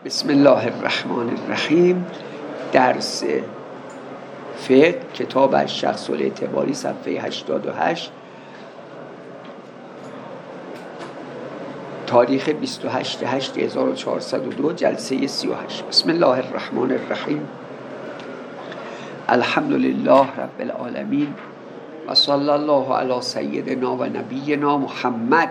بسم الله الرحمن الرحیم. درس فقه کتاب الشخص الاعتباری صفحه 88 تاریخ 28/8/1402 جلسه 38. بسم الله الرحمن الرحیم. الحمد لله رب العالمین و صلی الله علی سیدنا و نبینا محمد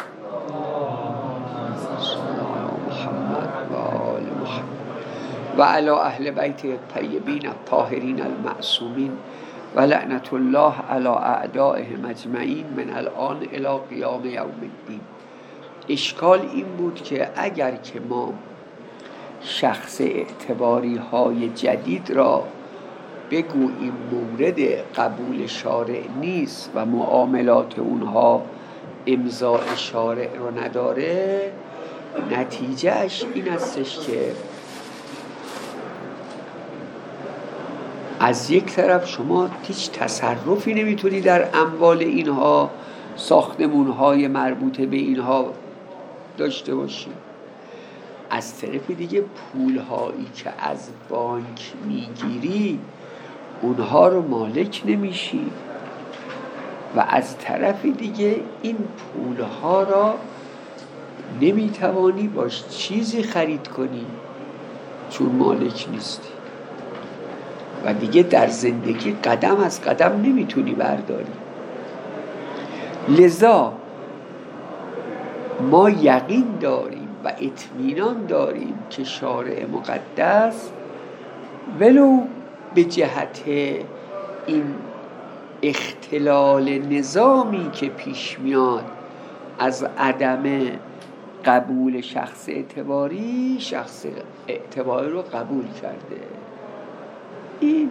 و علی اهل بیت الطیبین الطاهرین المعصومین و لعنت الله علی اعدائهم اجمعین من الان الی قیام یوم الدین. اشکال این بود که اگر که ما شخص اعتباری های جدید را بگوییم مورد قبول شارع نیست و معاملات اونها امضاء شارع رو نداره، نتیجهش این استش که از یک طرف شما هیچ تصرفی نمیتونی در اموال اینها، ساختمونهای مربوطه به اینها داشته باشی، از طرف دیگه پولهایی که از بانک میگیری اونها رو مالک نمیشی و از طرف دیگه این پولها را نمیتوانی باش چیزی خرید کنی چون مالک نیستی و دیگه در زندگی قدم از قدم نمیتونی برداری. لذا ما یقین داریم و اطمینان داریم که شارع مقدس ولو به جهت این اختلال نظامی که پیش میاد از عدم قبول شخص اعتباری، شخص اعتباری رو قبول کرده. این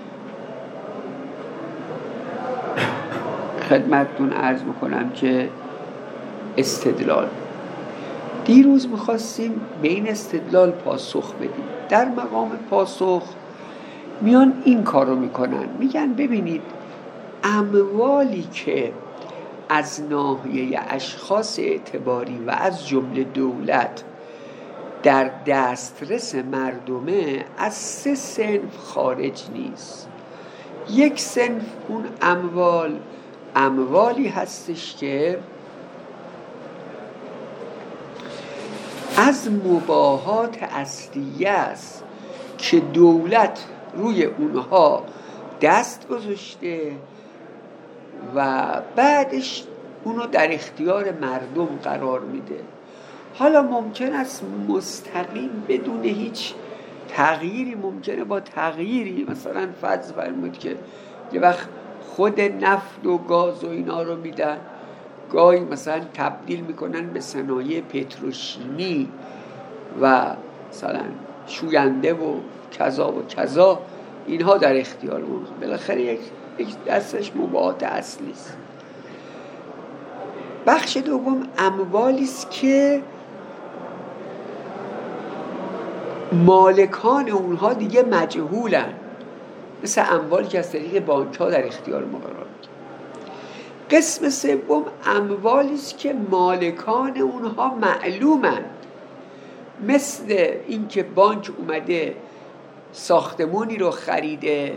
خدمتتون عرض میکنم که استدلال دیروز میخواستیم به این استدلال پاسخ بدیم. در مقام پاسخ میان این کار رو میکنن، میگن ببینید اموالی که از ناحیه اشخاص اعتباری و از جمله دولت در دسترس مردمه از 3 صنف خارج نیست. یک صنف اون اموالی هستش که از مباحات اصلیه است که دولت روی اونها دست گذاشته و بعدش اونو در اختیار مردم قرار میده. حالا ممکن است مستقیم بدون هیچ تغییری، ممکنه با تغییری، مثلا فرض فرمود که یه وقت خود نفت و گاز و اینا رو میدن، گاهی مثلا تبدیل میکنن به صنایع پتروشیمی و مثلا شوینده و کذا و کذا، اینها در اختیار اون. بالاخره یک دستش مباحات اصلی است. بخش دوم اموالی است که مالکان اونها دیگه مجهولن، مثل اموالی که از طریق بانک ها در اختیار ما قرار میگیره. قسم سوم اموالی است که مالکان اونها معلومند، مثل اینکه بانک اومده ساختمونی رو خریده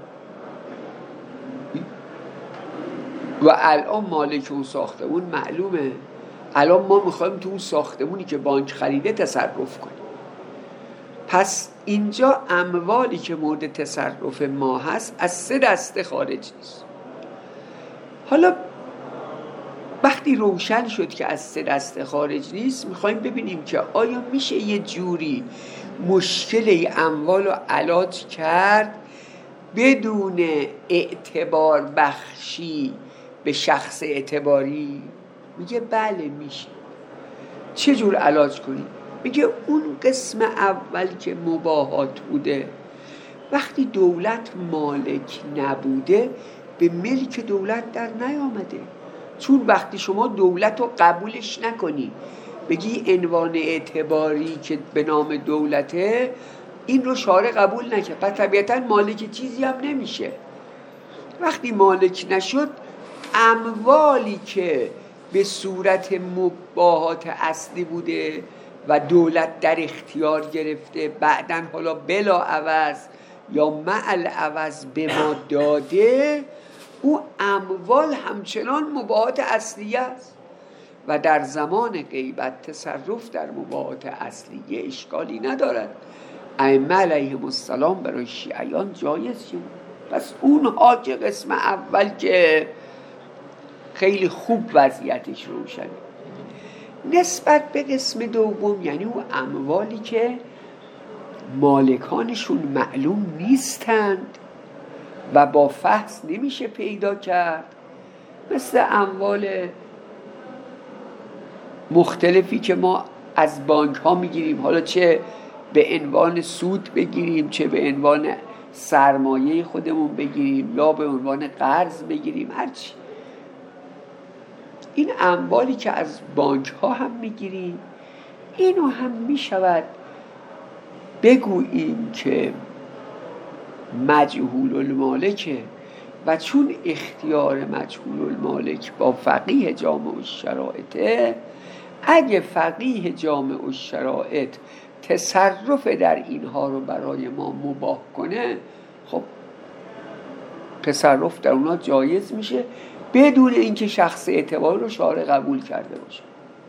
و الان مالک اون ساختمون معلومه، الان ما میخوایم تو اون ساختمونی که بانک خریده تصرف کنیم. پس اینجا اموالی که مورد تصرف ما هست از 3 دسته خارج نیست. حالا وقتی روشن شد که از 3 دسته خارج نیست، میخوایم ببینیم که آیا میشه یه جوری مشکل اموال رو علاج کرد بدون اعتبار بخشی به شخص اعتباری؟ میگه بله میشه. چه جور علاج کنیم؟ میگه اون قسم اول که مباحات بوده، وقتی دولت مالک نبوده به ملک دولت در نیامده. چون وقتی شما دولت رو قبولش نکنی، بگی عنوان اعتباری که به نام دولته، این رو شارع قبول نکنه، پس طبیعتا مالک چیزی هم نمیشه. وقتی مالک نشد، اموالی که به صورت مباحات اصلی بوده و دولت در اختیار گرفته، بعدن حالا بلا عوض یا مع العوض به ما داده، او اموال همچنان مباحات اصلیه است و در زمان غیبت تصرف در مباحات اصلیه اشکالی ندارد. ائمه علیهم السلام برای شیعیان جایز شد. پس اونها که قسم اول که خیلی خوب وضعیتش روشنه. نسبت به قسم دوم، یعنی اون اموالی که مالکانشون معلوم نیستند و با فحص نمیشه پیدا کرد، مثل اموال مختلفی که ما از بانک ها میگیریم، حالا چه به عنوان سود بگیریم، چه به عنوان سرمایه خودمون بگیریم، یا به عنوان قرض بگیریم، هرچی. این اموالی که از بانک ها هم میگیریم، اینو هم میشود بگوییم که مجهول المالکه و چون اختیار مجهول المالک با فقیه جامع الشرائطه، اگه فقیه جامع الشرائط تصرف در اینها رو برای ما مباح کنه، خب تصرف در اونها جایز میشه بدون اینکه شخص اعتبار رو شارع قبول کرده باشه.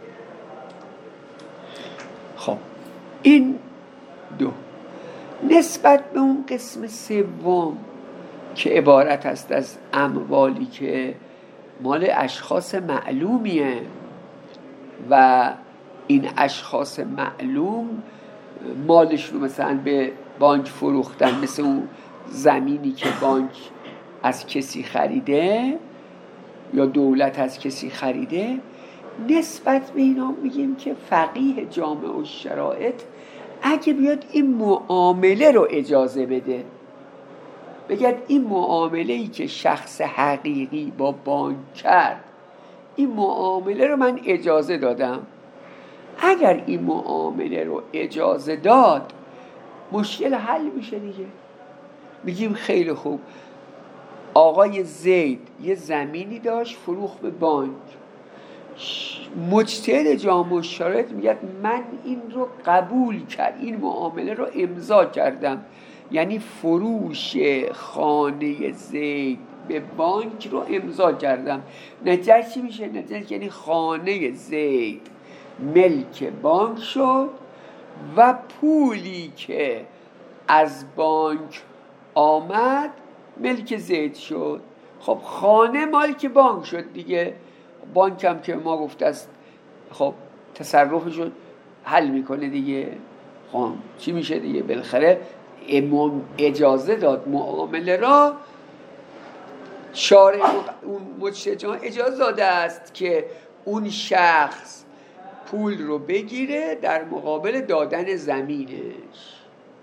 خب این دو. نسبت به اون قسم سوم که عبارت است از اموالی که مال اشخاص معلومیه و این اشخاص معلوم مالشون رو مثلا به بانک فروختن، مثل اون زمینی که بانک از کسی خریده یا دولت از کسی خریده، نسبت به اینا میگیم که فقیه جامع الشرائط اگه بیاد این معامله رو اجازه بده، بگه این معامله‌ای که شخص حقیقی با بانک کرد، این معامله رو من اجازه دادم، اگر این معامله رو اجازه داد مشکل حل میشه دیگه. میگیم خیلی خوب، آقای زید یه زمینی داشت فروخت به بانک، مجتهد جامع الشرائط میگه من این رو قبول کرد، این معامله رو امضا کردم، یعنی فروش خانه زید به بانک رو امضا کردم. نتیجه چی میشه؟ نتیجه یعنی خانه زید ملک بانک شد و پولی که از بانک آمد ملک زید شد. خب خانه مالک بانک شد دیگه، بانک هم که ما گفته است خب تصرفش رو حل میکنه دیگه. خب چی میشه دیگه؟ بالاخره اجازه داد معامله را، شارع اون مجتهد اجازه داده است که اون شخص پول رو بگیره در مقابل دادن زمینش.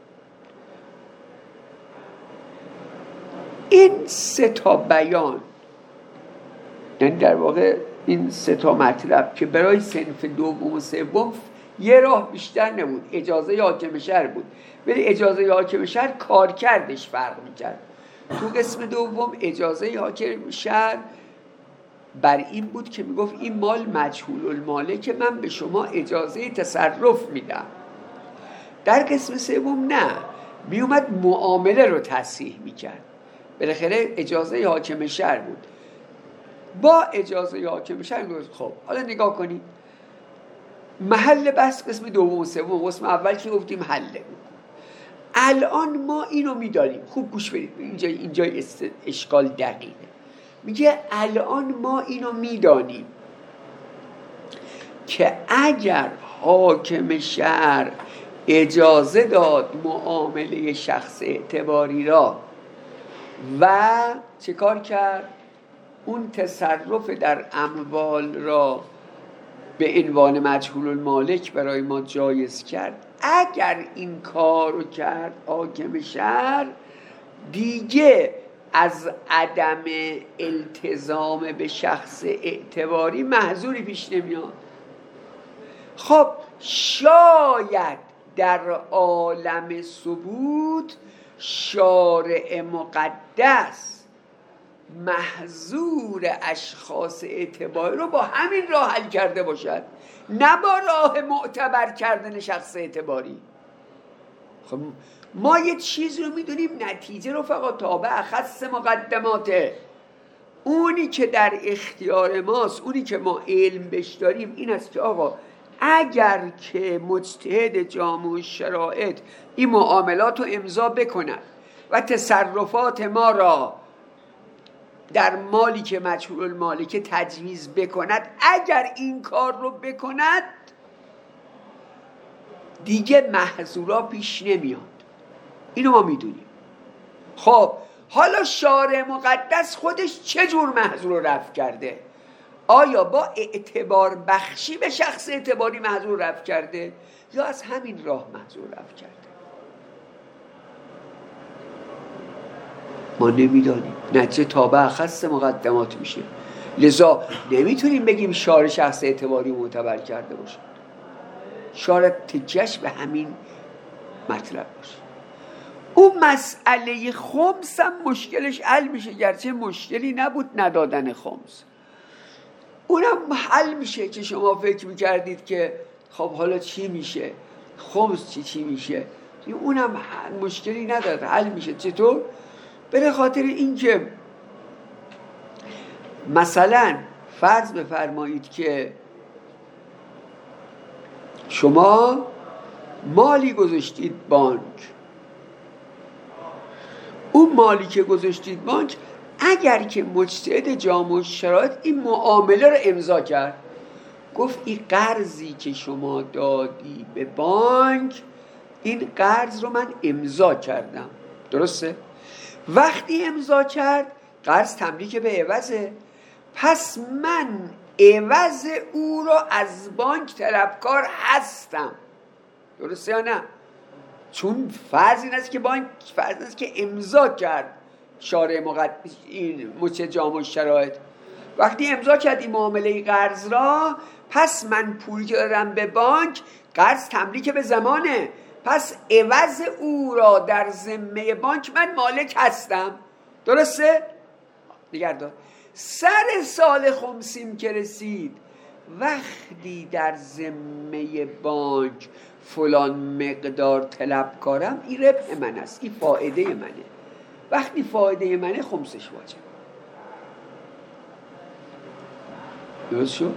این سه تا بیان، یعنی در واقع این سه تا مطلب که برای صنف دوم و سوم یه راه بیشتر نبود، اجازه حاکم شهر بود، ولی اجازه حاکم شهر کارکردش فرق میکرد. تو قسم دوم اجازه حاکم شهر بر این بود که میگفت این مال مجهول الماله که من به شما اجازه تصرف میدم. در قسم سوم نه، میومد معامله رو تصحیح میکرد، بالاخره اجازه حاکم شهر بود. با اجازه حاکم شهر گفت خب حالا نگاه کنید، محل بحث قسم دوم و سوم، قسم اول که گفتیم حله، الان ما اینو میدانیم. خوب گوش بدید، اینجا اشکال دقیقه. میگه الان ما اینو میدانیم که اگر حاکم شهر اجازه داد معامله شخص اعتباری را و چه کار کرد؟ اون تصرف در اموال را به عنوان مجهول المالک برای ما جایز کرد، اگر این کارو کرد حاکم شهر، دیگه از عدم التزام به شخص اعتباری محذوری پیش نمیاد. خب شاید در عالم ثبوت شارع مقدس محظور اشخاص اعتباری رو با همین راه حل کرده باشد، نه با راه معتبر کردن شخص اعتباری. خب ما یه چیز رو میدونیم، نتیجه رو فقط تابع اخص مقدماته. اونی که در اختیار ماست، اونی که ما علم بش داریم این است که آقا اگر که مجتهد جامع شرایط این معاملات رو امضا بکند و تصرفات ما را در مالی که مجهول المالکه تجویز بکند، اگر این کار رو بکند دیگه محظورا پیش نمیاد. اینو ما میدونیم. خب حالا شارع مقدس خودش چه جور محظور رو رفع کرده؟ آیا با اعتبار بخشی به شخص اعتباری محظور رفع کرده یا از همین راه محظور رفع کرده؟ ما نمیدانیم. نتیجه تابع اخص مقدمات میشه. لذا نمیتونیم بگیم شارع شخص اعتباری معتبر کرده باشه. شارع تکیهش به همین مطلب باشه. اون مسئله خمس هم مشکلش حل میشه، گرچه مشکلی نبود ندادن خمس. اونم حل میشه که شما فکر میکردید که خب حالا چی میشه، خمس چی میشه، اونم مشکلی نداره، حل میشه. چطور؟ به خاطر اینکه مثلا فرض بفرمایید که شما مالی گذاشتید بانک، اون مالی که گذاشتید بانک اگر که مجتهد جامع شرایط این معامله رو امضا کرد، گفت این قرضی که شما دادی به بانک، این قرض رو من امضا کردم، درسته؟ وقتی امضا کرد قرض تملیک به عوضه، پس من عوض او رو از بانک طلبکار هستم، درسته یا نه؟ چون فرض این است که بانک فرض است که امضا کرد شارع مقدس این مجتهد جامع شرایط، وقتی امضا کرد این معامله قرض را، پس من پولی که دادم به بانک قرض تملیک به زمانه، پس عوض او را در ذمه بانک من مالک هستم، درسته؟ نگردار سر سال خمسیم که رسید، وقتی در ذمه بانک فلان مقدار طلبکارم، این ربح من است، این فایده منه. وقتی فایده منه خمسش واجب. درست شد؟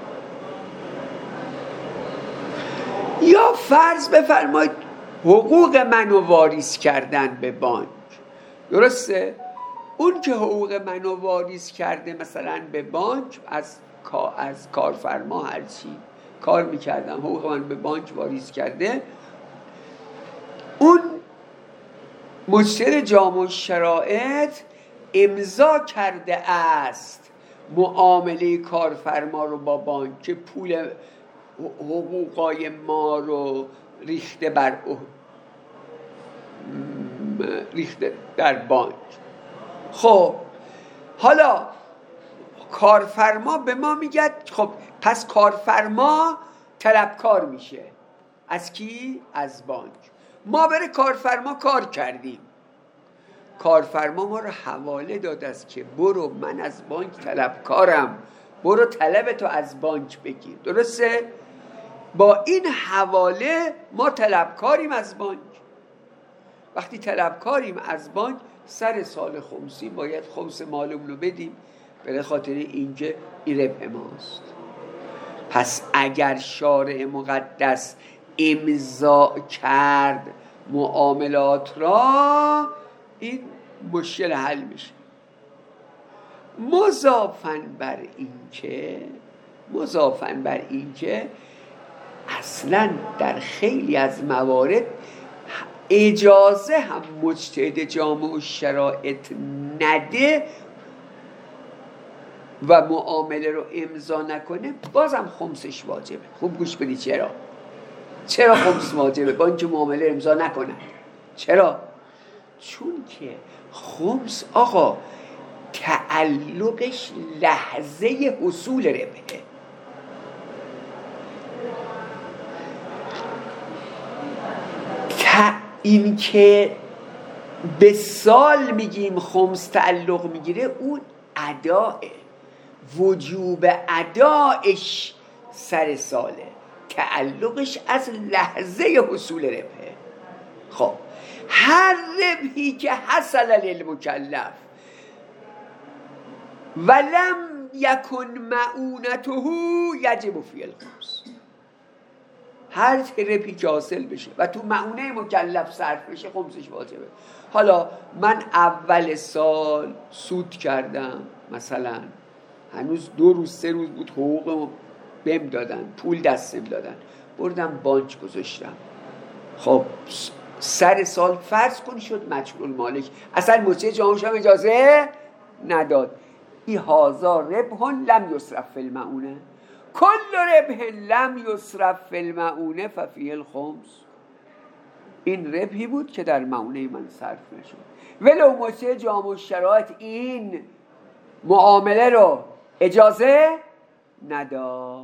یا فرض بفرمایید حقوق منو واریث کردن به بانک، درسته؟ اون که حقوق منو واریث کرده مثلا به بانک، از کارفرما هرچی کار میکردم حقوق من به بانک واریث کرده، اون مجتهد جامع شرایط امضا کرده است معامله کارفرما رو با بانک که پول حقوقای ما رو ریخته در بانک. خب حالا کارفرما به ما میگه خب پس کارفرما طلبکار میشه از کی؟ از بانک. ما بره کارفرما کار کردیم، کارفرما ما رو حواله داد است که برو من از بانک طلبکارم، برو طلب تو از بانک بگیر، درسته؟ با این حواله ما طلبکاریم از بانک. وقتی طلبکاریم از بانک سر سال خمسی باید خمس مالمون رو بدیم، به خاطر اینکه این ربح ماست. پس اگر شارع مقدس امضا کرد معاملات را، این مشکل حل میشه. مضافاً بر اینکه اصلاً در خیلی از موارد اجازه هم مجتهد جامع شرایط نده و معامله رو امضا نکنه، بازم خمسش واجبه. خوب گوش بدی چرا خمس واجبه با اینکه معامله امضا نکنه؟ چرا؟ چون که خمس آقا تعلقش لحظه حصول ربحه. این که به سال میگیم خمس تعلق میگیره، اون اداه، وجوب ادایش سر ساله، تعلقش از لحظه حصول ربحه. خب هر ربحی که حصل للمکلف ولم یکن معونته یجب فی الخمس، هر ربحی که حاصل بشه و تو معونه مکلف صرف بشه خمسش واجبه. حالا من اول سال سود کردم، مثلا هنوز 2 روز 3 روز بود، حقوقمو بهم دادن، پول دستم دادن، بردم بانک گذاشتم. خب سر سال فرض کن شد مجهول المالک، اصلا مجری جامعش هم اجازه نداد. ای هازا ربح لم یصرف فی المعونه، کل ربح لم یصرف فی المعونه ففیه الخمس. این ربحی بود که در معونه من صرف نشد، ولو مجری جامع الشرایط این معامله رو اجازه نداد.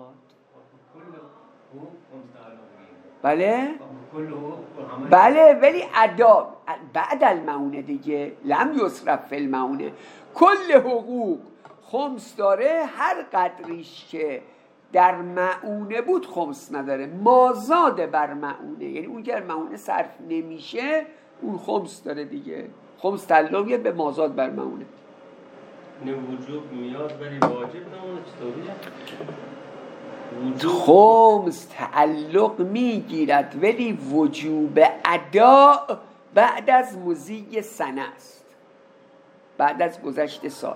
بله بله، ولی ادا بعد المعونه دیگه، لم یصرف فی المعونه، کل حقوق خمس داره، هر قدریش که در معونه بود خمس نداره، مازاد بر معونه، یعنی اون که در معونه صرف نمیشه اون خمس داره دیگه. خمس تعلق به مازاد بر معونه. نه وجوب میاد ولی واجب نمونه، چطوریه؟ خمس تعلق میگیرد ولی وجوب ادا بعد از مضی سنه است، بعد از گذشت سال.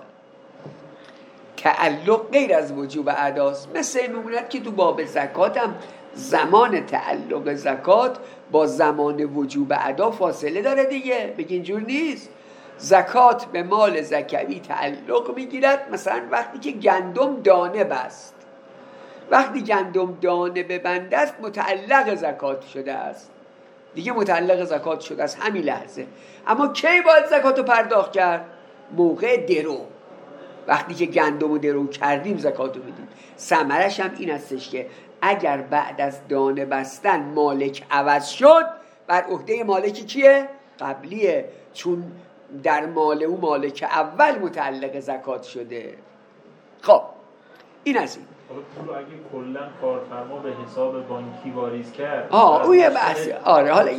تعلق غیر از وجوب اداست. مثل میموند که تو باب زکات هم زمان تعلق زکات با زمان وجوب ادا فاصله داره دیگه، بگی اینجور نیست. زکات به مال زکوی تعلق میگیرد مثلا وقتی که گندم دانه بست، وقتی گندم دانه ببنده است متعلق زکات شده است دیگه، متعلق زکات شده است همین لحظه. اما کی باید زکات رو پرداخت کرد؟ موقع درو، وقتی که گندم رو درو کردیم زکات رو بدیم. ثمرش هم این هستش که اگر بعد از دانه بستن مالک عوض شد، بر عهده مالکی کیه؟ قبلیه، چون در مال او مالک اول متعلق زکات شده. خب این از این. پول اگه کلا کارفرما به حساب بانکی واریز کرد، اون یه بحثه. آره حالا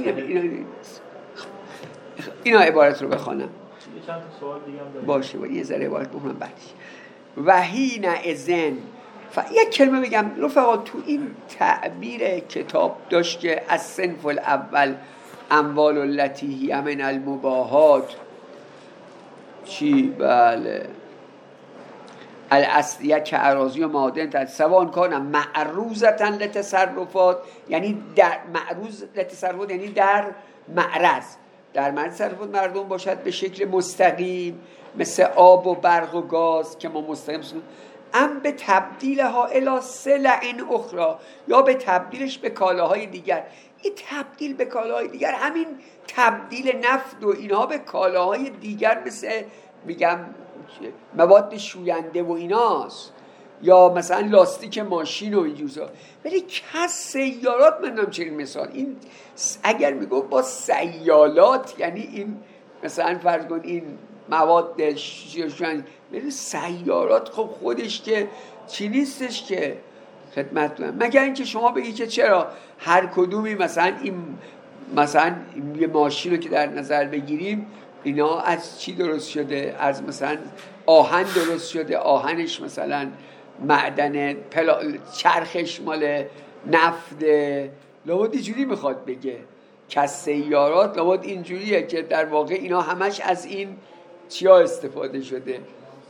اینا عبارت رو بخوانم. چند تا سوال دیگه هم داریم. باشه یه ذره عبارت بخونم بعدش. وحین اذن یک کلمه بگم رفقا، تو این تعبیر کتاب داشت که از صنف الاول اموال التي هی من المباهات چی؟ بله الاصلیه که اراضی و معادن سوان کانم معروضتن لتصرفات، یعنی در معروض لتصرفات یعنی در معرض تصرفات مردم باشد به شکل مستقیم مثل آب و برق و گاز که ما مستقیم سنیم، ام به تبدیل ها الی سلع اخرى، یا به تبدیلش به کالاهای دیگر. این تبدیل به کالاهای دیگر همین تبدیل نفت و اینها به کالاهای دیگر مثل میگم مواد شوینده و ایناست، یا مثلا لاستیک ماشین و اینجوزا. ولی کس سیارات من چنین مثال، این اگر میگو با سیالات یعنی این مثلا فرض کن این مواد شوینده، ولی سیارات خب خودش که چی نیستش که خدمت دارم، مگر اینکه شما بگی که چرا هر کدومی مثلا این یه ماشین رو که در نظر بگیریم اینا از چی درست شده؟ از مثلا آهن درست شده، آهنش مثلا معدن، چرخش مال نفت، لابد اینجوری میخواد بگه که از سیارات لابد اینجوریه که در واقع اینا همش از این چیا استفاده شده.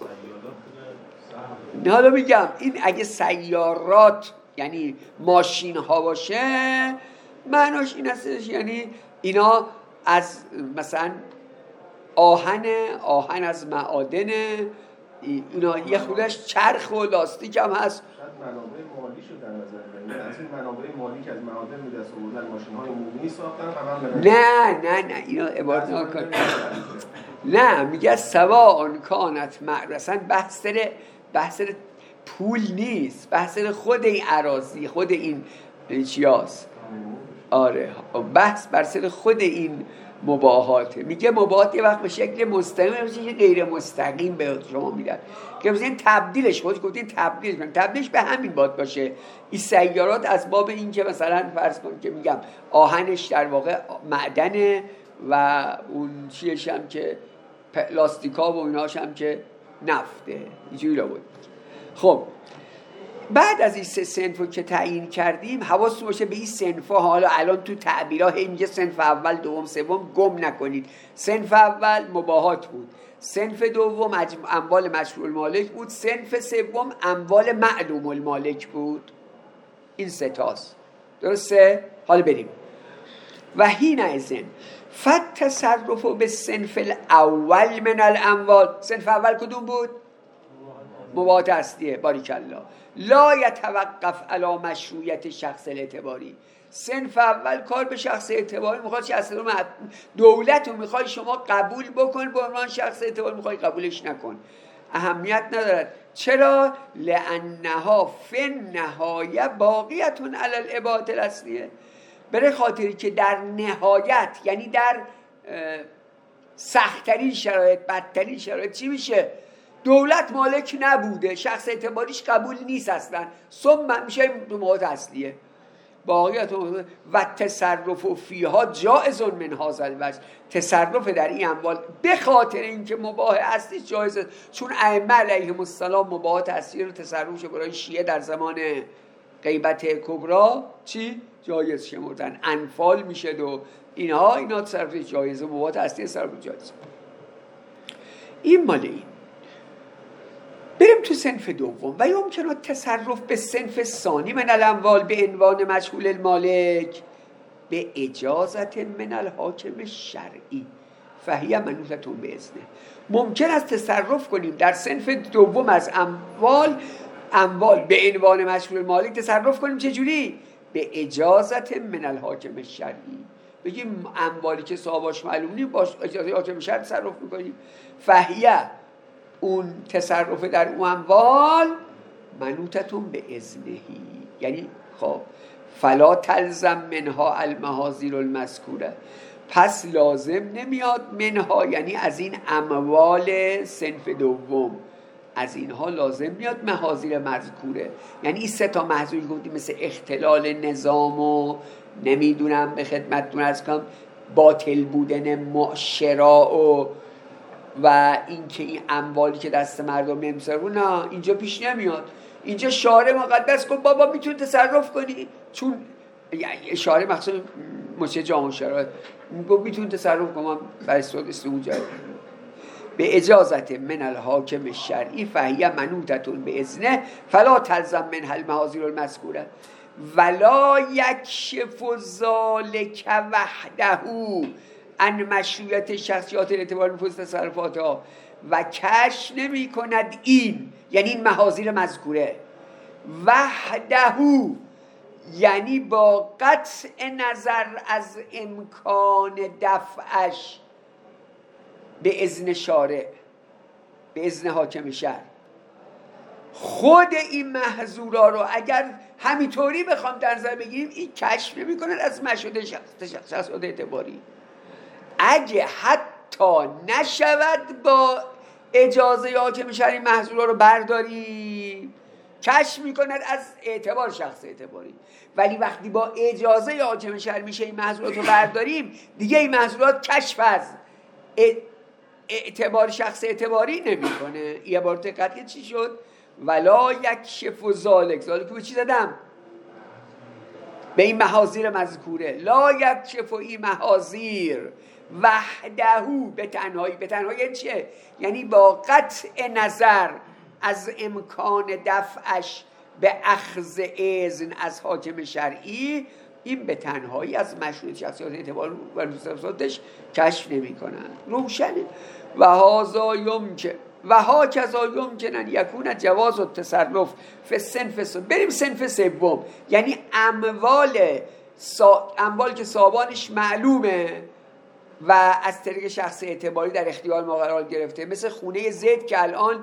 حالا میگم این اگه سیارات یعنی ماشین ها باشه معناش این هستش یعنی اینا از مثلا آهن از معادن، اینا یه خودش چرخ و لاستیک هم هست. منابع مالی شو در نظر بگیرید، از این منابع مالی که از معادن به دست آوردن ماشین‌های عمومی ساختن نه اینا عبارت نکن. نه میگه سواء کانت معرضاً، بحث پول نیست، بحث خود این اراضی، خود این چیاست. آره بحث بر سر خود این مباهاته. میگه مباهات یه وقت به شکل مستقیم، به شکل غیر مستقیم به شما میدن که مثلا تبدیلش، خودش گفتین تبدیلش به همین باد باشه. این سیارات از باب این که مثلا فرض کن که میگم آهنش در واقع معدنه و اون چیش هم که پلاستیکا و ایناش هم که نفته، اینجوری را بود. خب بعد از این 3 صنف رو که تعیین کردیم، حواستون باشه به این صنف‌ها. حالا الان تو تعبیرها میگه صنف اول، دوم، سوم، گم نکنید. صنف اول مباهات بود، صنف دوم اموال مشروع المالک بود، صنف سوم اموال معلوم المالک بود. این 3 تاست، درسته؟ حالا بریم. و هین ازن فالتصرف به صنف الاول من الاموال. صنف اول کدوم بود؟ مباهات اصلیه. باریکالله. لا یتوقف علی مشروعیت شخص الاعتباری. صنف اول کار به شخص اعتباری میخواد، شخص دولت رو میخوای شما قبول بکن به عنوان شخص اعتباری، میخوای قبولش نکن، اهمیت ندارد. چرا؟ لانها فی النهایه باقیتون علی العبادة الاصلیه. برای خاطری که در نهایت، یعنی در سخت‌ترین شرایط، بدترین شرایط چی میشه؟ دولت مالک نبوده، شخص اعتباریش قبول نیست اصلا، ثم میشه مباهات اصلیه. باقیت و تصرف و فیها جائز من هذا الوجه. تصرف در این اموال به خاطر اینکه مباح اصلی جایزه، چون ائمه علیهم السلام مباحات اصلی رو تصرفش برای شیعه در زمان غیبت کبرا چی؟ جایز شمردن. انفال میشه و اینا تصرف جایزه، مباحات اصلی تصرف جایزه. این مال این. بریم تو صنف دوم. و یمکن تصرف به صنف ثانی من الاموال به عنوان مشغول المالک به اجازت من الحاکم الشرعی فهی منوطة باذنه. ممکن است تصرف کنیم در صنف دوم از اموال به عنوان مشغول المالک تصرف کنیم. چجوری؟ به اجازت من الحاکم الشرعی. بگیم اموالی که صاحبش معلوم نیست باش اجازه حاکم شرعی تصرف میکنیم. فهیه اون تصرف در اون اموال منوطتون به اذنهی، یعنی خب فلا تلزم منها المحاذیر المذکوره، پس لازم نمیاد منها، یعنی از این اموال صنف دوم، از اینها لازم میاد محاذیر مذکوره. یعنی این 3 تا محذوری گفتیم مثل اختلال نظام و نمیدونم به خدمتتون عرض کنم باطل بودن معاشرا و اینکه این اموالی که دست مردم نمی‌سرون، نه اینجا پیش نمیاد. اینجا شارع مقدس گفت بابا میتونی تصرف کنی، چون شارع مخصوص مجتمع جامعه شرایط گفت میتونی تصرف کنم برای استماع جای به اجازت من الحاکم الشرعی فهیه منوطة باذنه فلا تلزم منها المحاذیر المذکوره ولا یکشف ذلک وحده ان مشروعیت شخصیات اعتبار نفوذ تصرفاتها و کشف نمی کند این، یعنی این محاذیر مذکوره، وحده یعنی با قطع نظر از امکان دفعش به اذن شارع، به اذن حاکم شرع. خود این محظورا رو اگر همینطوری بخوام در نظر بگیریم، این کشف نمی کند از مشروعیت شخصیات اعتباری. اگه حتی نشود با اجازه حاکم شرعی محظورا رو برداریم، کشف میکند از اعتبار شخص اعتباری. ولی وقتی با اجازه حاکم شرعی میشه این محظورات رو برداریم، دیگه این محظورات کشف از اعتبار شخص اعتباری نمیکنه. این عبارت قطعی چی شد؟ ولا یکشف ذلک به چی زدم؟ به این محاذیر مذکوره. لا یکشف این محاذیر وحده به تنهایی. به تنهایی چیه؟ یعنی با قطع نظر از امکان دفعش به اخذ اذن از حاکم شرعی، این به تنهایی از مشروعیت شخصیات اعتبار و نفوذش کشف نمی کنن. روشنه. و هذا یمکن و هاکذا یمکن ان یکون جواز التصرف فی الصنف. بریم صنف سوم، یعنی اموال که صاحبانش معلومه و از طریق شخص اعتباری در اختیار ما قرار گرفته، مثل خونه زید که الان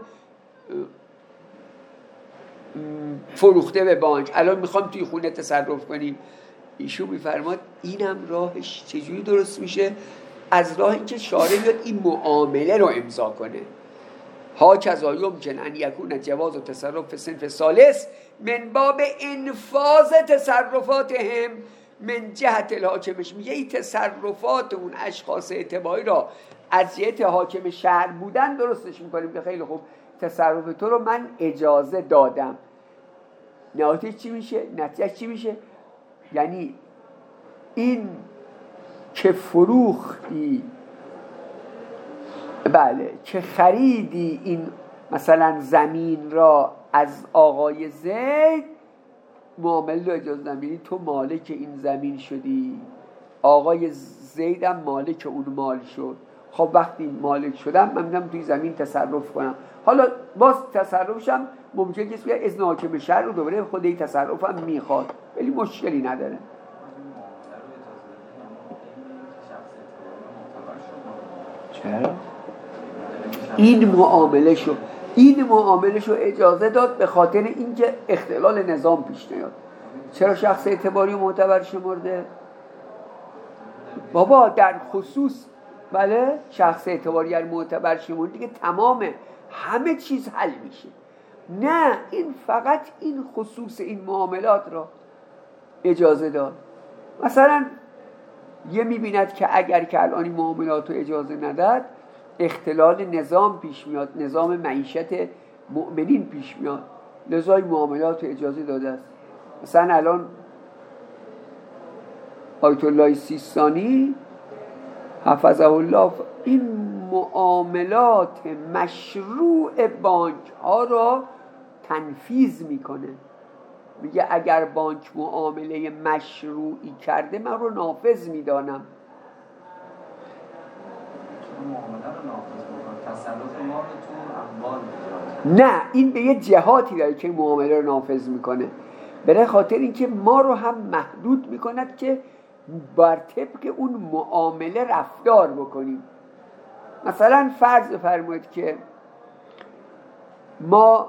فروخته به بانک، الان میخوام توی خونه تصرف کنیم. ایشون میفرماد اینم راهش چجوری درست میشه؟ از راه اینکه شارع بیاد این معامله رو امضا کنه. هاکذا یمکن ان یکون جواز و تصرف صنف ثالث من باب انفاذ تصرفاتهم من جهت الحاکمش. میگه این تصرفات اون اشخاص اعتباری را از جهت حاکم شهر بودن درستش میکنیم که خیلی خوب تصرف تو رو من اجازه دادم. نتیجه چی میشه؟ نتیجه چی میشه؟ یعنی این که فروختی، بله، که خریدی این مثلا زمین را از آقای زید، معامله رو اجازه نمیدی، تو مالک این زمین شدی، آقای زیدم مالک اون مال شد. خب وقتی مالک شدم من میدم توی زمین تصرف کنم. حالا باز تصرفشم ممکنه کسی بگه اذن حاکم شهر رو دوباره خود این تصرفم میخواد، ولی مشکلی نداره. چرا؟ این معامله شو اجازه داد به خاطر اینکه اختلال نظام پیش نیاد. چرا شخص اعتباری معتبر شمرده؟ بابا در خصوص بله شخص اعتباری معتبر شمرده دیگه تمامه، همه چیز حل میشه. نه، این فقط این خصوص این معاملات را اجازه داد. مثلا یه میبیند که اگر که الان این معاملات رو اجازه نداد اختلال نظام پیش میاد، نظام معیشت مؤمنین پیش میاد، لذا این معاملات رو اجازه داده است. مثلا الان آیت الله سیستانی حفظه الله این معاملات مشروع بانک ها را تنفیذ میکنه. میگه اگر بانک معامله مشروعی کرده من رو نافذ میدانم. نه، این به یه جهاتی داره که معامله رو نافذ میکنه، برای خاطر اینکه ما رو هم محدود میکند که بر طبق اون معامله رفتار بکنیم. مثلا فرض فرمایید که ما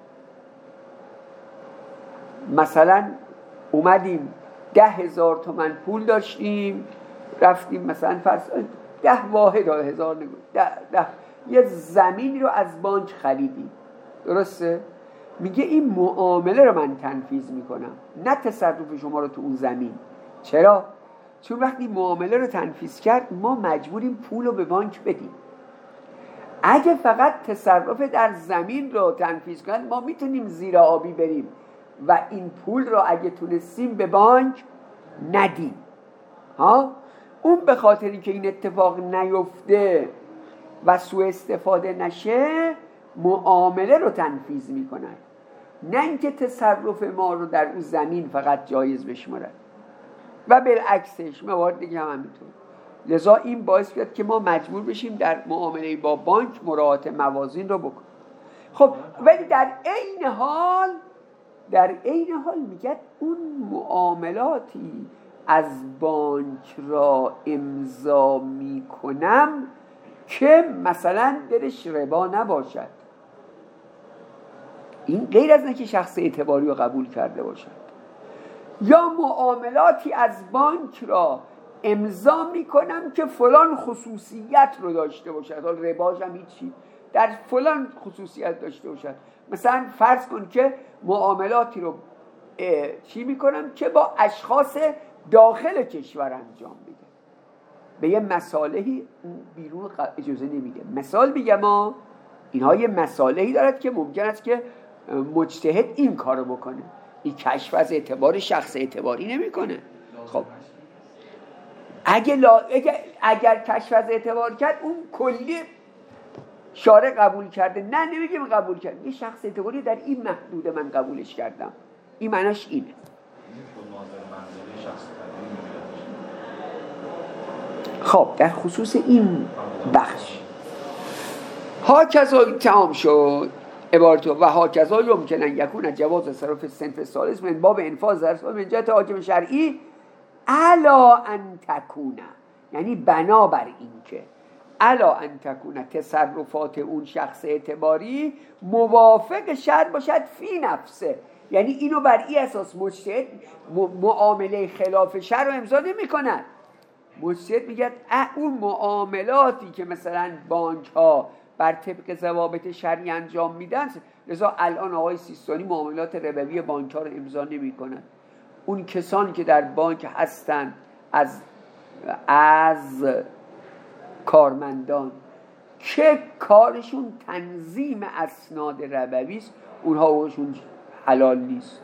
مثلا اومدیم 10,000 تومان پول داشتیم، رفتیم مثلا فرض 10 واحد 1000 یه زمینی رو از بانک خریدیم، درسته؟ میگه این معامله رو من تنفیذ میکنم، نه تصرف شما رو تو اون زمین. چرا؟ چون وقتی معامله رو تنفیذ کرد ما مجبوریم پول رو به بانک بدیم. اگه فقط تصرف در زمین رو تنفیذ کنیم ما میتونیم زیر آبی بریم و این پول رو اگه تونستیم به بانک ندیم. اون به خاطر اینکه این اتفاق نیفته و سوء استفاده نشه معامله رو تنفیذ میکنن، نه اینکه تصرف ما رو در اون زمین فقط جایز بشمارن و بالعکسش موارد دیگه هم همینطور. لذا این باعث بیاد که ما مجبور بشیم در معامله با بانک مراعات موازین رو بکنیم. خب ولی در عین حال میگه اون معاملاتی از بانک را امضا میکنم که مثلا درش ربا نباشد. این غیر از اینکه شخص اعتباری رو قبول کرده باشد. یا معاملاتی از بانک را امضا میکنم که فلان خصوصیت رو داشته باشد، حال رباش هم هیچی، در فلان خصوصیت داشته باشد. مثلا فرض کن که معاملاتی رو چی میکنم که با اشخاص داخل کشور انجام میده، به یه مصالحی بیرون اجازه نمیده. مثال میگم اینها یه مصالحی دارد که ممکن است که مجتهد این کارو بکنه، این کشف از اعتبار شخص اعتباری نمیکنه. خب اگر کشف از اعتبار کرد اون کلی شارع قبول کرده، نه نمیگیم قبول کرد، یه شخص اعتباری در این محدوده من قبولش کردم، این معناش اینه. خب در خصوص این بخش هاکذا تمام شد عبارتو و هاکذا یمکن ان یکون جواز صرف صنف ثالث من باب انفاذ ظرف من جهت حاکم شرعی الا ان تکونه، یعنی بنابر این که الا ان تکونه تصرفات اون شخص اعتباری موافق شرع باشد فی نفسه، یعنی اینو بر این اساس مجتهد معامله خلاف شرع رو امضا نمی کند، مجتهد میگه اون معاملاتی که مثلا بانک ها بر طبق ضوابط شرعی انجام میدن، لذا الان آقای سیستانی معاملات ربوی بانک ها رو امضا نمیکنن. اون کسانی که در بانک هستن از کارمندان که کارشون تنظیم اسناد ربوی است، اونها اوشون حلال نیست.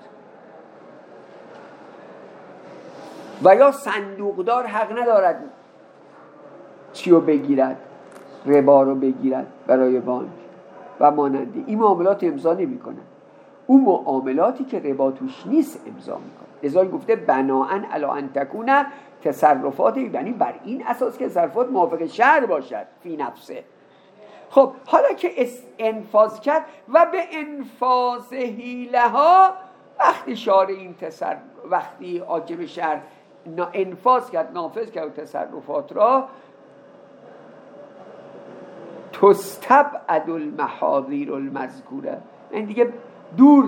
و یا صندوقدار حق ندارد چی رو بگیرد، ربا رو بگیرد برای بانک و ماننده. این معاملات امضا نمی‌کنن. اون معاملاتی که ربا توش نیست امضا می‌کنه. لذا گفته بناءً علی ان تکون تصرفات، یعنی بر این اساس که تصرفات موافق شرع باشد فی نفسه. خب حالا که انفاذ کرد و به انفاذ حیله ها، وقتی شارع این وقتی حاکم شهر انفاذ کرد، نافذ کرد تصرفات را، تستبعد المحاذیر المذکوره، این دیگه دور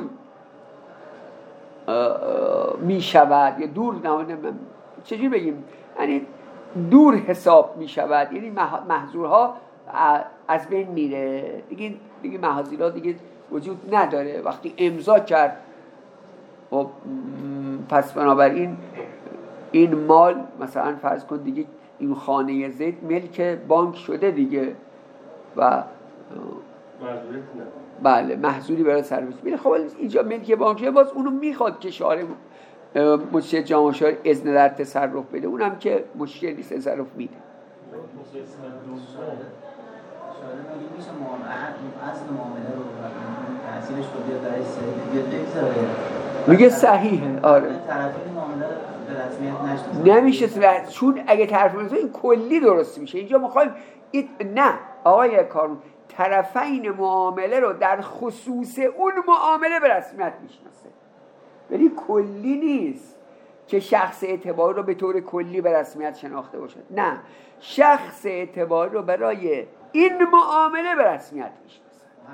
می شود یا دور چجوری بگیم، یعنی دور حساب می شود، یعنی محظورها از بین میره دیگه محاذیرها دیگه وجود نداره. وقتی امضا کرد و پس بنابراین این مال مثلا فرض کن دیگه این خانه زید ملک بانک شده دیگه و بله محضوری برای سرویس میره. خب اینجا ملک بانک شده، باز اونو میخواد که شارع مجتهد جامعه شارع اذن در تصرف بده، اونم که مشکل نیست تصرف میده. میگه صحیحه. آره نمیشه چون اگه طرف میشه این کلی درست میشه. اینجا میخوایم نه آقای کارون، طرفین معامله رو در خصوص اون معامله به رسمیت میشناسه، ولی کلی نیست که شخص اعتباری رو به طور کلی به رسمیت شناخته باشد. نه، شخص اعتباری رو برای این معامله به رسمیت میشناسه.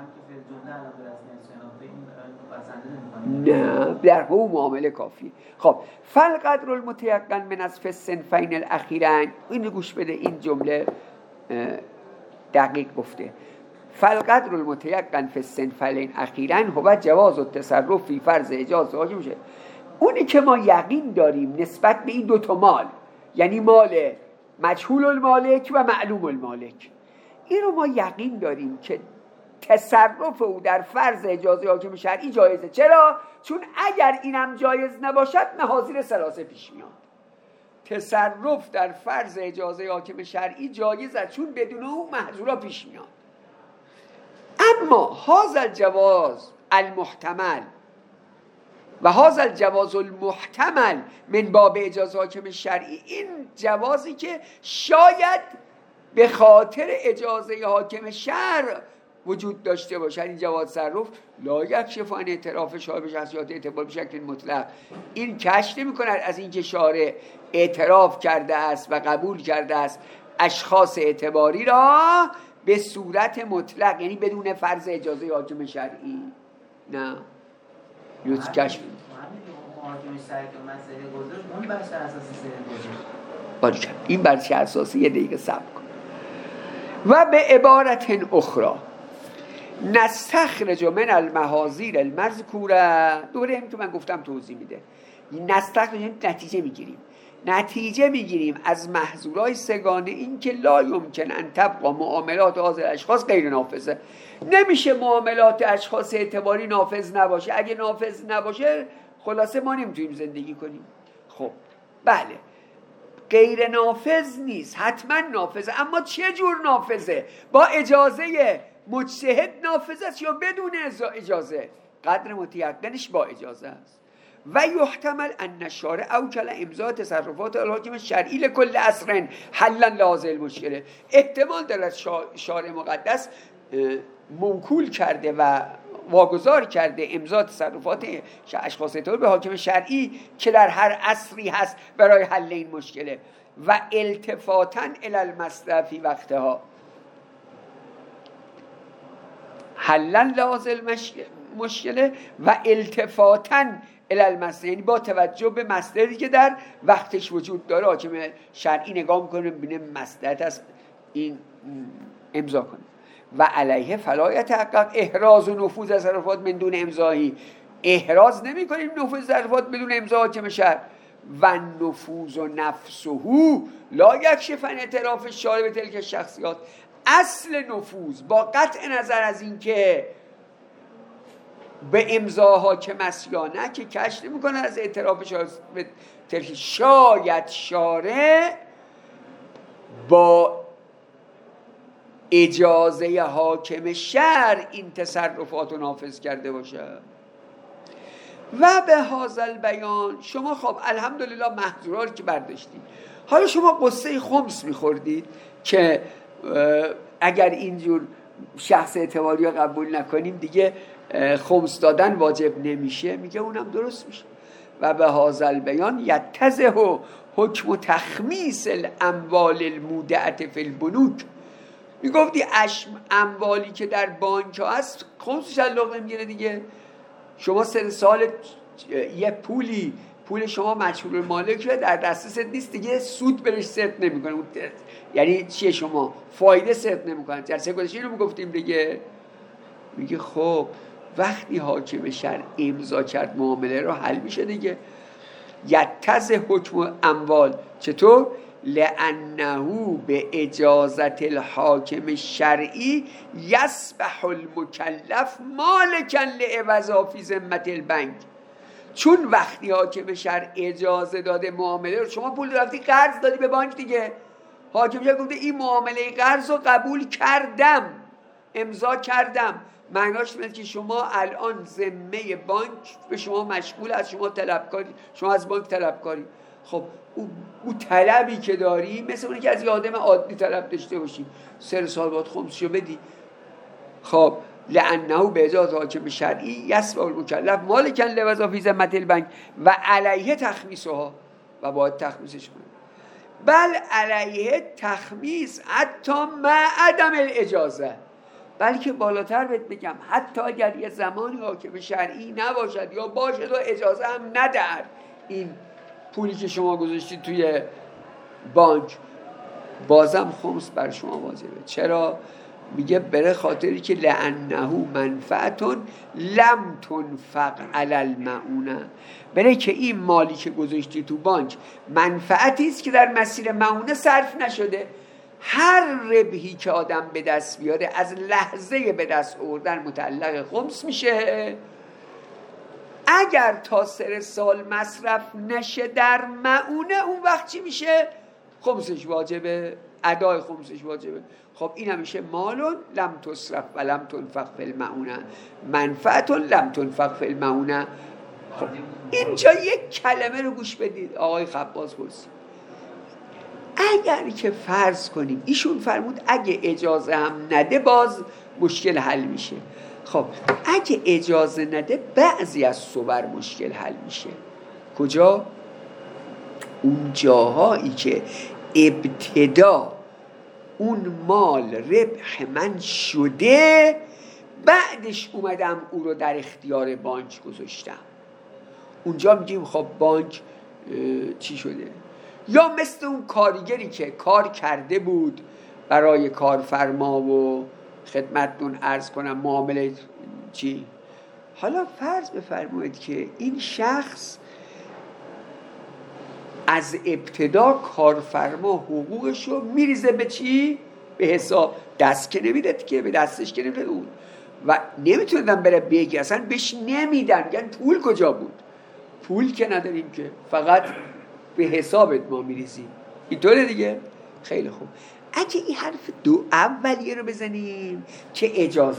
نه، در اون معامله کافی. خب فالقدر المتيقن من از الصنفین الاخیرین، اینو گوش بده، این جمله دقیق گفته. فالقدر المتيقن فی الصنفین الاخیرین هو جواز التصرف فی فرض اجازه حاکم میشه. اونی که ما یقین داریم نسبت به این دوتا مال، یعنی مال مجهول المالک و معلوم المالک، این رو ما یقین داریم که تصرف او در فرض اجازه حاکم شرعی جایزه. چرا؟ چون اگر اینم جایز نباشد محاذیر ثلاثه پیش میاد. تصرف در فرض اجازه حاکم شرعی جایزه چون بدون اون محظورا پیش میاد. اما هذا الجواز المحتمل و هذا الجواز المحتمل من باب اجازه حاکم شرعی، این جوازی که شاید به خاطر اجازه حاکم شرع وجود داشته باشد، این جواز تصرف لا یکشف عن اعتراف شارع به شخصیات اعتبار به شکل مطلق، این کشف نمی‌کند از اینکه شارع اعتراف کرده است و قبول کرده است اشخاص اعتباری را به صورت مطلق، یعنی بدون فرض اجازه حاکم شرعی. نه یوز کشف این بر چه اساسی؟ یه دقیقه صبر کن. و به عبارت اخرى نستخرج من المحاذیر المذکوره، دوره هم که من گفتم توضیح میده، نستخرج نتیجه میگیریم از محظورای سگانه، این که لا یمکن ان تبقى معاملات هذه الاشخاص غیر نافذه. نمیشه معاملات اشخاص اعتباری نافذ نباشه. اگه نافذ نباشه خلاصه ما نمیتونیم زندگی کنیم. خب بله، غیر نافذ نیست، حتما نافذه، اما چه جور نافذه؟ با اجازه مجتهد نافذ است یا بدون اجازه؟ قدر متیقنش با اجازه است. و یحتمل ان الشارع اوکل امضاء تصرفات الحاکم شرعی لكل عصر حلا لهذه المشکله. احتمال دارد شارع مقدس موکول کرده و واگذار کرده امضاء تصرفات اشخاص اعتباری به حاکم شرعی که در هر عصری هست برای حل این مشکله. و التفاتاً الی المصلحة فی وقتها حلا لهذه المشکله و التفاتاً المصدر، یعنی با توجه به مصدری که در وقتش وجود داره حاکم شرعی نگاه میکنه ببینه مصدر است این امضا کنه. و علیه فلا یتحقق احراز و نفوذ تصرفات من دون امضایی، احراز نمی کنیم نفوذ تصرفات بدون امضا حاکم شرع. و نفوذ و نفسه لا یکشف عن اعتراف شارع به تلک شخصیات، اصل نفوذ با قطع نظر از این که به امضا حاکم است یا نه که کشف نمی‌کنه از اعتراف شارع به تلک، شاید شارع با اجازه حاکم شرع این تصرفات رو نافذ کرده باشه. و به هذا بیان شما خب الحمدلله محظورا رو که برداشتید. حالا شما قصه خمس میخوردید که اگر اینجور شخص اعتباری رو قبول نکنیم دیگه خمس دادن واجب نمیشه، میگه اونم درست میشه. و به هذا بیان یتضح حکم تخمیس الاموال المودعه فی البنوک، میگفتی اموالی که در بانک هست خمسش تعلق نمیگیره دیگه. شما 3 سال یه پول شما مجهول المالک در دسترست نیست دیگه، سود برش صرف نمیکنه. یعنی چیه؟ شما فایده صرف نمیکنه. جلسه گذشته اینو میگفتیم دیگه. میگه خب وقتی حاکم شرع امضا کرد معامله رو حل میشه دیگه. یتضح حکم اموال، چطور؟ لأنه به اجازت الحاکم شرعی یصبح المکلف مالکا لعوضا فی ذمة البنک، چون وقتی حاکم شرع اجازه داده معامله رو، شما پول رفتی قرض دادی به بانک دیگه، حاکم شرع گفته این معامله قرض رو قبول کردم، امضا کردم، معناش اینه که شما الان ذمه بانک به شما مشغول، از شما طلبکاری، شما از بانک طلبکاری. خب او طلبی که داری مثل اونه که از یه آدم عادی طلب داشته باشی، 3 سال بعد خمسشو بدی. خب لأنه به اجازه حاکم شرعی یصبح المکلف مالکا لوضع فی ذمة البنک و علیه تخمیسها، و باید تخمیسش کنه. بل علیه تخمیس حتی مع عدم الاجازه، بلکه بالاتر بهت بگم حتی اگر یه زمانی حاکم شرعی نباشد یا باشد و اجازه هم ندهد، این پولی که شما گذاشتید توی بانک بازم خمس بر شما واجبه. چرا؟ میگه بره خاطری که لأنه منفعتون لم تنفق علی المعونه، بره که این مالی که گذاشتی تو بانک منفعتی است که در مسیر معونه صرف نشده. هر ربحی که آدم به دست بیاره از لحظه به دست آوردن متعلق خمس میشه. اگر تا 3 سال مصرف نشه در معونه، اون وقت چی میشه؟ خمسش واجبه، ادای خمسش واجبه. خب این همیشه مالون لم تصرف و لم تنفق فی المعونه، منفعتون لم تنفق فی المعونه. خب اینجا یک کلمه رو گوش بدید. آقای خباز پرسید اگر که فرض کنیم ایشون فرمود اگه اجازه هم نده باز مشکل حل میشه. خب اگه اجازه نده بعضی از صور مشکل حل میشه. کجا؟ اون جاهایی که ابتدا اون مال ربح من شده، بعدش اومدم او رو در اختیار بانک گذاشتم، اونجا میگیم خب بانک چی شده؟ یا مثل اون کارگری که کار کرده بود برای کارفرما و خدمتتون عرض کنم معامله چی؟ حالا فرض بفرمایید که این شخص از ابتدا کارفرما حقوقشو میریزه به چی؟ به حساب. دست که نمیده که، به دستش که نمیده اون و نمیتونن بره بگی، اصلا بهش نمیدن، میگن پول کجا بود؟ پول که نداریم که، فقط به حسابت ما میریزیم. اینطوره دیگه. خیلی خوب، اگه این حرف دو اولیه رو بزنیم که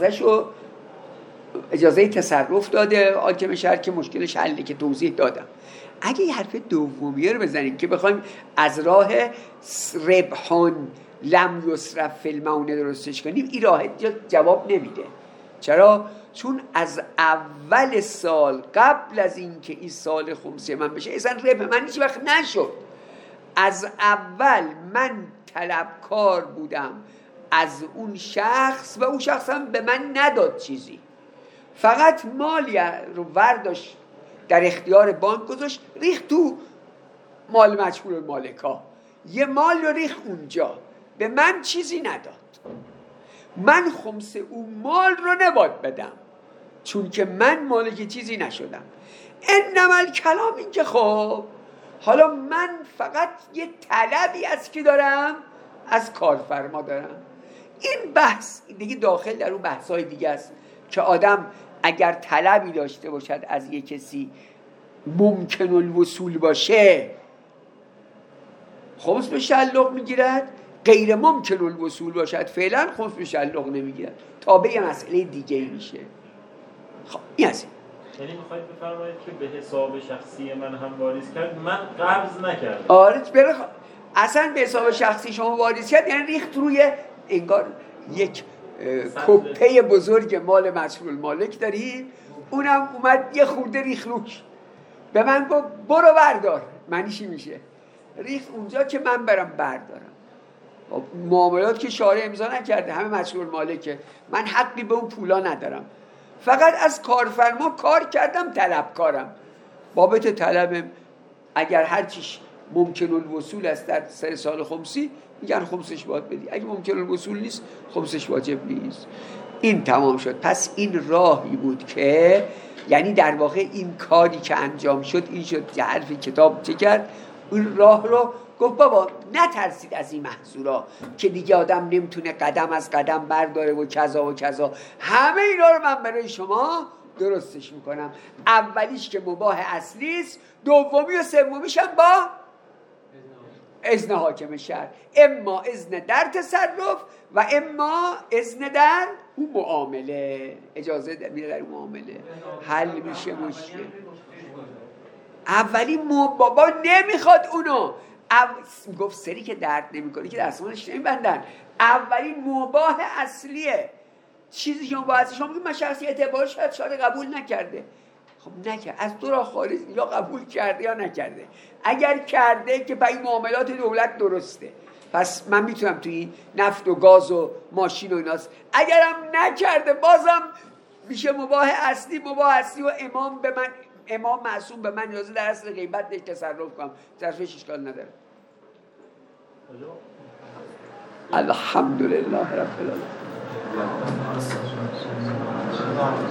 اجازه تصرف داده حاکم شهر که مشکلش حله که توضیح دادم، اگه این حرف دومیه رو بزنیم که بخوایم از راه ربحان لم یصرف فی المعونه درستش کنیم، این راه جواب نمیده. چرا؟ چون از اول سال قبل از این که این سال خمسه من بشه اصلا ربح من هیچ وقت نشد. از اول من طلبکار بودم از اون شخص و اون شخص هم به من نداد چیزی، فقط مالی رو ورداشت در اختیار بانک گذاشت، ریخت تو مال مجهول المالکا، یه مال رو ریخت اونجا، به من چیزی نداد. من خمس اون مال رو نباید بدم چون که من مالک چیزی نشدم. انما الکلام این که خب حالا من فقط یه طلبی از کی دارم؟ از کارفرما دارم. این بحث دیگه داخل در اون بحث‌های دیگه است که آدم اگر طلبی داشته باشد از یک کسی ممکن الوصول باشه خمس به شلق میگیرد، غیر ممکن الوصول باشد فعلا خمس به شلق نمیگیرد، تابع مسئله دیگه ای میشه. خب این از این. یعنی میخواید بفرمایید که به حساب شخصی من هم واریز کرد، من قبض نکردم. آره اصلا به حساب شخصی شما واریز کرد یعنی ریخت روی انگار یک کپه بزرگ مال مجهول المالک داری، اونم اومد یه خورده ریخت روش، به من گفت برو بردار، معنی چی میشه؟ ریخت اونجا که من برم بردارم. معاملات که شارع امضا نکرده، همه مجهول المالکه، من حقی به اون پولا ندارم، فقط از کارفرما کار کردم، طلبکارم. بابت طلب اگر هر چیش ممکن الوصول است در 3 سال خمسی میگن خمسش باید بدی، اگه ممکن الوصول نیست خمسش واجب نیست. این تمام شد. پس این راهی بود که یعنی در واقع این کاری که انجام شد این شد که حرفی کتاب چه کرد، اون راه رو گفت بابا نترسید از این محظورا که دیگه آدم نمیتونه قدم از قدم برداره و کذا و کذا، همه اینا رو من برای شما درستش میکنم. اولیش که مباح اصلی است، دومی و سومیش هم با اذن حاکم شرع، اما اذن در تصرف و اما اذن در اون معامله، اجازه میده در معامله حل میشه مشکل. اولی بابا نمیخواد اونو گفت سری که درد نمیکنه که دستمانش نمیبندن. اولین مباح اصلیه، چیزی که مباح اصلی شما بگید من شخصی اعتبار شاید قبول نکرده، خب نکرد، از دو راه خارج، یا قبول کرده یا نکرده. اگر کرده که با این معاملات دولت درسته، پس من میتونم توی نفت و گاز و ماشین و ایناست. اگرم نکرده بازم میشه مباح اصلی و امام معصوم به من اجازه در اصل غیبت بهش تصرف کنم، تصرفش اشکال نداره. الحمدلله رب العالمین.